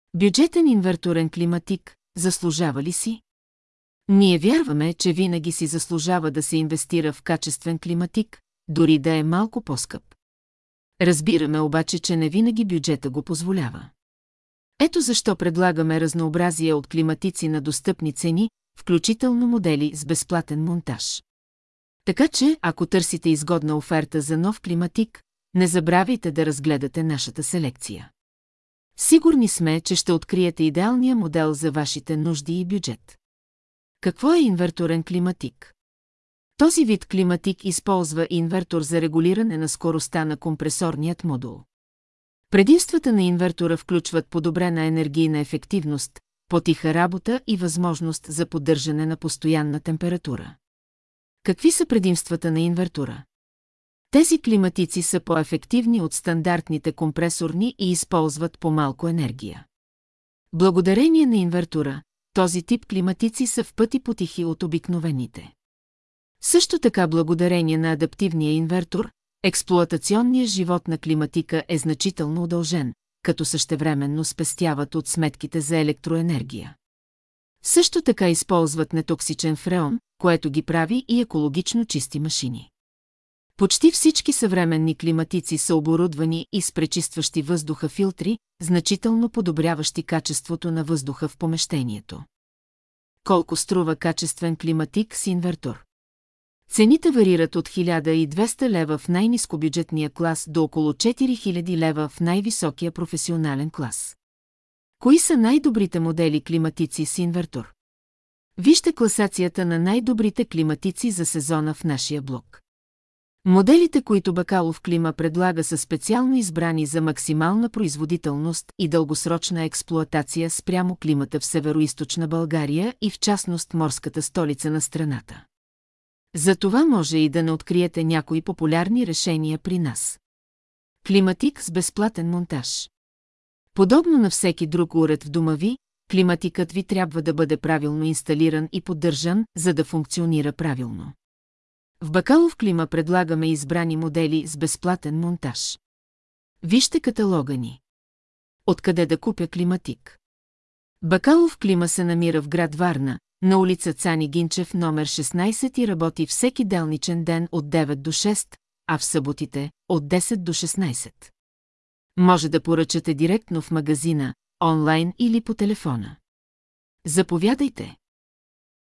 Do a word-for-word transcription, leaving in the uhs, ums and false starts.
Бюджетен инверторен климатик, заслужава ли си? Ние вярваме, че винаги си заслужава да се инвестира в качествен климатик, дори да е малко по-скъп. Разбираме обаче, че не винаги бюджета го позволява. Ето защо предлагаме разнообразие от климатици на достъпни цени, включително модели с безплатен монтаж. Така че, ако търсите изгодна оферта за нов климатик, не забравяйте да разгледате нашата селекция. Сигурни сме, че ще откриете идеалния модел за вашите нужди и бюджет. Какво е инверторен климатик? Този вид климатик използва инвертор за регулиране на скоростта на компресорният модул. Предимствата на инвертора включват подобрена енергийна ефективност, по-тиха работа и възможност за поддържане на постоянна температура. Какви са предимствата на инвертора? Тези климатици са по-ефективни от стандартните компресорни и използват по-малко енергия. Благодарение на инвертора, този тип климатици са в пъти по-тихи от обикновените. Също така благодарение на адаптивния инвертор, експлоатационният живот на климатика е значително удължен, като същевременно спестяват от сметките за електроенергия. Също така използват нетоксичен фреон, което ги прави и екологично чисти машини. Почти всички съвременни климатици са оборудвани и с пречистващи въздуха филтри, значително подобряващи качеството на въздуха в помещението. Колко струва качествен климатик с инвертор? Цените варират от хиляда и двеста лева в най-нискобюджетния клас до около четири хиляди лева в най-високия професионален клас. Кои са най-добрите модели климатици с инвертор? Вижте класацията на най-добрите климатици за сезона в нашия блог. Моделите, които Бакалов Клима предлага, са специално избрани за максимална производителност и дългосрочна експлоатация спрямо климата в североизточна България и в частност морската столица на страната. За това може и да не откриете някои популярни решения при нас. Климатик с безплатен монтаж. Подобно на всеки друг уред в дома ви, климатикът ви трябва да бъде правилно инсталиран и поддържан, за да функционира правилно. В Бакалов Клима предлагаме избрани модели с безплатен монтаж. Вижте каталога ни. Откъде да купя климатик? Бакалов Клима се намира в град Варна, на улица Цани Гинчев номер шестнайсет и работи всеки делничен ден от девет до шест, а в съботите от десет до шестнайсет. Може да поръчате директно в магазина, онлайн или по телефона. Заповядайте!